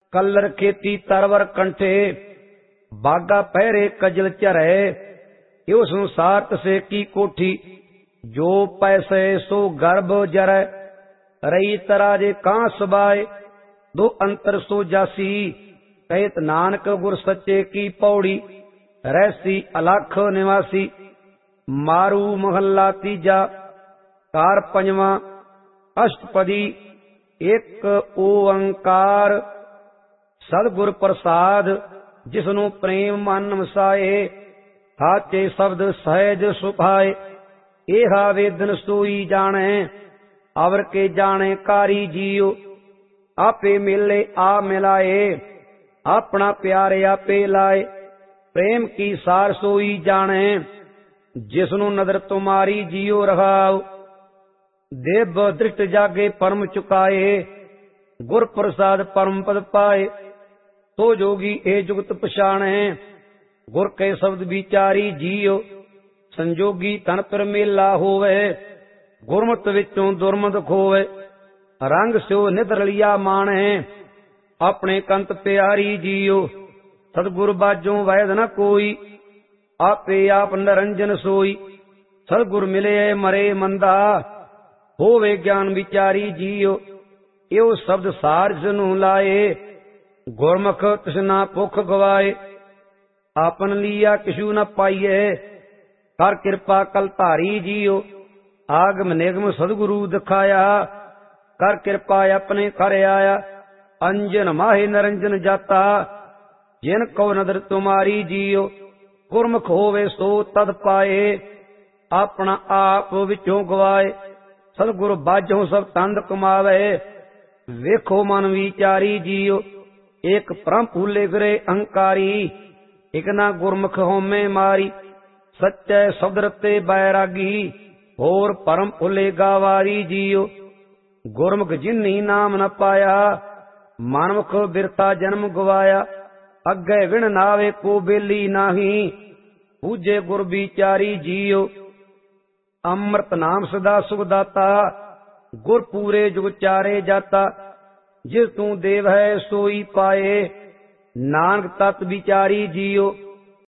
Colour खेती तरवर कंठे, बागा पहरे कजल चरे। यो संसार तसे की कोठी, जो पैसे सो गर्भ जरै। रही तराजे कां सबाए, दो अंतर सो जासी। कहत नानक गुर सच्चे की पौड़ी, रहसी अलख निवासी। मारू महला तीजा, कार पंजवा, अष्टपदी। एक ओंकार सतगुर प्रसाद, जिसनु प्रेम मन वसाए। हाचे शब्द सहज सुभाए, एहा वेदन सोई जाने। अवर के जाने कारी जियो, आपे मिले आ मिलाए। अपना प्यारे आपे लाए, प्रेम की सार सोई जाने। जिसनु नदर तुम्हारी जियो रहाओ, देव दृष्ट जागे परम चुकाए। गुर प्रसाद परम पद पाए, तो जोगी ए जुगत पछाणे। गुर के शब्द विचारी जियो, संजोगी तन पर मेला होवे। गुरमत विचों दुरमत खोवे, रंग स्यो नित रलिया माणे। अपने कंत प्यारी जियो, सतगुर बाजों वैद न कोई। आपे आप निरंजन सोई, सतगुर मिले मरे मंदा। होवे ज्ञान विचारी जियो, यो शब्द सार जनु लाए। गुरमुख तृष्णा भुख गवाए, आपन लिया किशु न पाइए। कर कृपा कल धारी जियो, आगम निगम सदगुरु दिखाया। कर कृपा अपने कर आया, अंजन माहे निरंजन जाता। जिन को नदर तुम्हारी जियो, गुरमुख होवे सो तद पाए। अपना आप विचों गवाए, सतगुर बाजों सब तंद कमावे। वेखो मन विचारी जियो, एक परम भूले करे अहंकारी। एक ना गुरमुख होमे मारी, सच्चे शब्द रते बैरागी। होर परम भूले गावारी जियो, गुरमुख जिन्नी नाम न पाया। मानमुख बिरता जन्म गवाया, अगे विण नावे को बेली नाही। पूजे गुर विचारी जियो, अमृत नाम सदा सुखदाता। गुर पूरे जुग चारे जाता, जिस तू देव है सोई पाए। नानक तत् विचारी जियो,